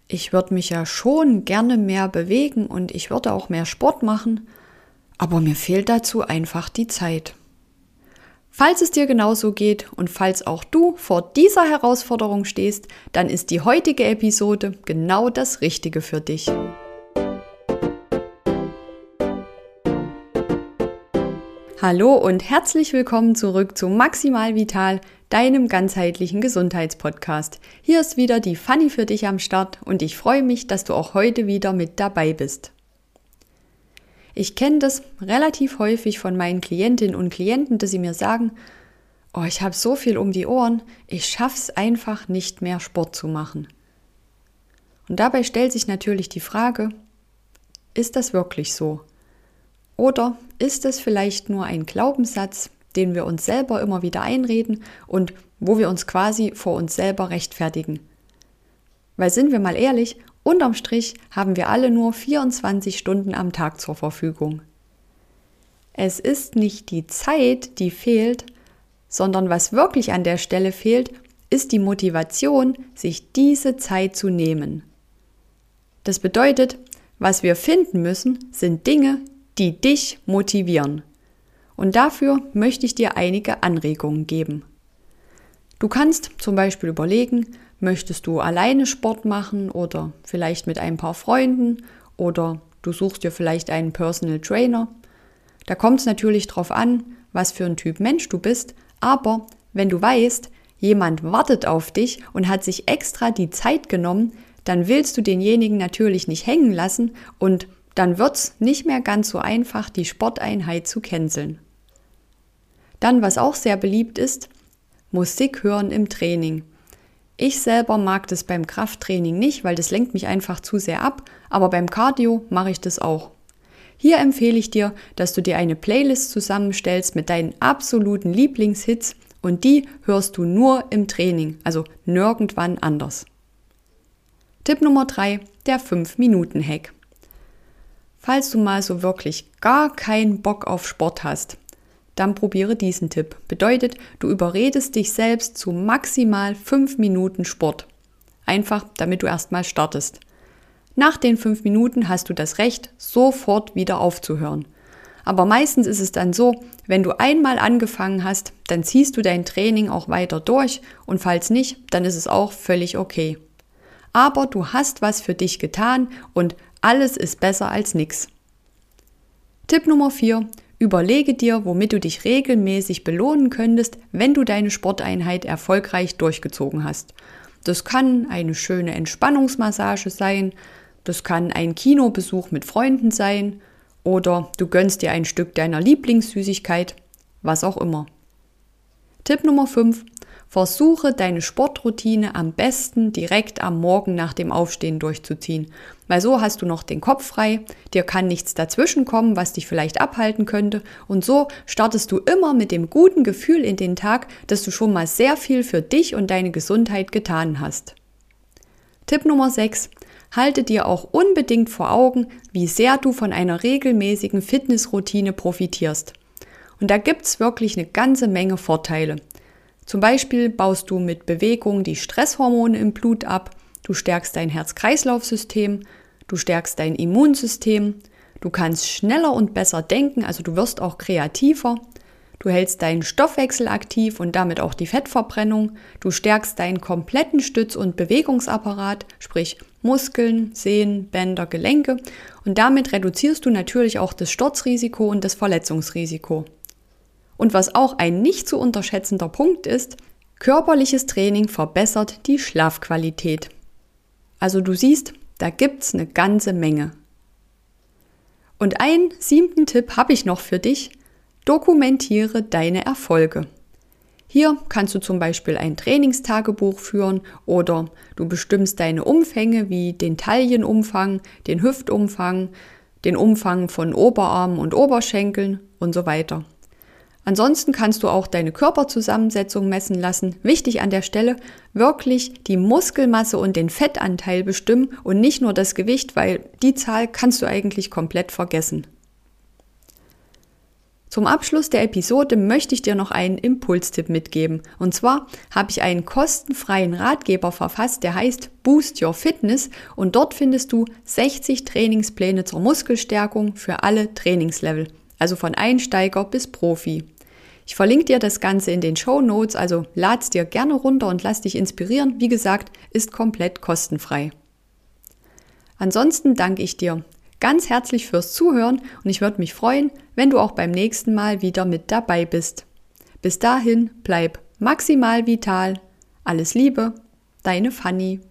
ich würde mich ja schon gerne mehr bewegen und ich würde auch mehr Sport machen, aber mir fehlt dazu einfach die Zeit. Falls es dir genauso geht und falls auch du vor dieser Herausforderung stehst, dann ist die heutige Episode genau das Richtige für dich. Hallo und herzlich willkommen zurück zu Maximal Vital, deinem ganzheitlichen Gesundheitspodcast. Hier ist wieder die Fanny für dich am Start und ich freue mich, dass du auch heute wieder mit dabei bist. Ich kenne das relativ häufig von meinen Klientinnen und Klienten, dass sie mir sagen, oh, ich habe so viel um die Ohren, ich schaff's einfach nicht mehr Sport zu machen. Und dabei stellt sich natürlich die Frage, ist das wirklich so? Oder ist es vielleicht nur ein Glaubenssatz, den wir uns selber immer wieder einreden und wo wir uns quasi vor uns selber rechtfertigen? Weil sind wir mal ehrlich, unterm Strich haben wir alle nur 24 Stunden am Tag zur Verfügung. Es ist nicht die Zeit, die fehlt, sondern was wirklich an der Stelle fehlt, ist die Motivation, sich diese Zeit zu nehmen. Das bedeutet, was wir finden müssen, sind Dinge, die dich motivieren. Und dafür möchte ich dir einige Anregungen geben. Du kannst zum Beispiel überlegen, möchtest du alleine Sport machen oder vielleicht mit ein paar Freunden oder du suchst dir vielleicht einen Personal Trainer. Da kommt es natürlich drauf an, was für ein Typ Mensch du bist, aber wenn du weißt, jemand wartet auf dich und hat sich extra die Zeit genommen, dann willst du denjenigen natürlich nicht hängen lassen und dann wird's nicht mehr ganz so einfach, die Sporteinheit zu canceln. Dann, was auch sehr beliebt ist, Musik hören im Training. Ich selber mag das beim Krafttraining nicht, weil das lenkt mich einfach zu sehr ab, aber beim Cardio mache ich das auch. Hier empfehle ich dir, dass du dir eine Playlist zusammenstellst mit deinen absoluten Lieblingshits und die hörst du nur im Training, also nirgendwann anders. Tipp Nummer 3, der 5-Minuten-Hack. Falls du mal so wirklich gar keinen Bock auf Sport hast, dann probiere diesen Tipp. Bedeutet, du überredest dich selbst zu maximal 5 Minuten Sport. Einfach, damit du erstmal startest. Nach den 5 Minuten hast du das Recht, sofort wieder aufzuhören. Aber meistens ist es dann so, wenn du einmal angefangen hast, dann ziehst du dein Training auch weiter durch und falls nicht, dann ist es auch völlig okay. Aber du hast was für dich getan und alles ist besser als nix. Tipp Nummer 4. Überlege dir, womit du dich regelmäßig belohnen könntest, wenn du deine Sporteinheit erfolgreich durchgezogen hast. Das kann eine schöne Entspannungsmassage sein, das kann ein Kinobesuch mit Freunden sein oder du gönnst dir ein Stück deiner Lieblingssüßigkeit, was auch immer. Tipp Nummer 5. Versuche deine Sportroutine am besten direkt am Morgen nach dem Aufstehen durchzuziehen, weil so hast du noch den Kopf frei, dir kann nichts dazwischen kommen, was dich vielleicht abhalten könnte und so startest du immer mit dem guten Gefühl in den Tag, dass du schon mal sehr viel für dich und deine Gesundheit getan hast. Tipp Nummer 6. Halte dir auch unbedingt vor Augen, wie sehr du von einer regelmäßigen Fitnessroutine profitierst. Und da gibt's wirklich eine ganze Menge Vorteile. Zum Beispiel baust du mit Bewegung die Stresshormone im Blut ab, du stärkst dein Herz-Kreislauf-System, du stärkst dein Immunsystem, du kannst schneller und besser denken, also du wirst auch kreativer, du hältst deinen Stoffwechsel aktiv und damit auch die Fettverbrennung, du stärkst deinen kompletten Stütz- und Bewegungsapparat, sprich Muskeln, Sehnen, Bänder, Gelenke und damit reduzierst du natürlich auch das Sturzrisiko und das Verletzungsrisiko. Und was auch ein nicht zu unterschätzender Punkt ist, körperliches Training verbessert die Schlafqualität. Also du siehst, da gibt's eine ganze Menge. Und einen 7. Tipp habe ich noch für dich, dokumentiere deine Erfolge. Hier kannst du zum Beispiel ein Trainingstagebuch führen oder du bestimmst deine Umfänge wie den Taillenumfang, den Hüftumfang, den Umfang von Oberarmen und Oberschenkeln und so weiter. Ansonsten kannst du auch deine Körperzusammensetzung messen lassen. Wichtig an der Stelle, wirklich die Muskelmasse und den Fettanteil bestimmen und nicht nur das Gewicht, weil die Zahl kannst du eigentlich komplett vergessen. Zum Abschluss der Episode möchte ich dir noch einen Impulstipp mitgeben. Und zwar habe ich einen kostenfreien Ratgeber verfasst, der heißt Boost Your Fitness, und dort findest du 60 Trainingspläne zur Muskelstärkung für alle Trainingslevel, also von Einsteiger bis Profi. Ich verlinke dir das Ganze in den Shownotes, also lad's dir gerne runter und lass dich inspirieren. Wie gesagt, ist komplett kostenfrei. Ansonsten danke ich dir ganz herzlich fürs Zuhören und ich würde mich freuen, wenn du auch beim nächsten Mal wieder mit dabei bist. Bis dahin, bleib maximal vital. Alles Liebe, deine Fanny.